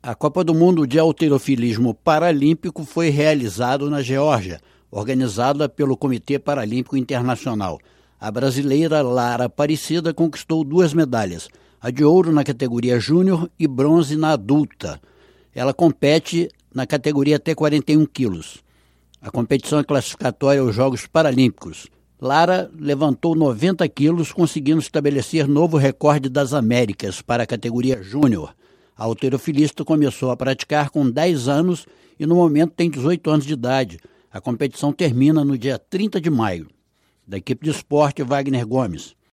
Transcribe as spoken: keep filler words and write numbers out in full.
A Copa do Mundo de Halterofilismo Paralímpico foi realizada na Geórgia, organizada pelo Comitê Paralímpico Internacional. A brasileira Lara Aparecida conquistou duas medalhas, a de ouro na categoria júnior e bronze na adulta. Ela compete na categoria até quarenta e um quilos. A competição é classificatória aos Jogos Paralímpicos. Lara levantou noventa quilos, conseguindo estabelecer novo recorde das Américas para a categoria júnior. A halterofilista começou a praticar com dez anos e no momento tem dezoito anos de idade. A competição termina no dia trinta de maio. Da equipe de esporte, Wagner Gomes.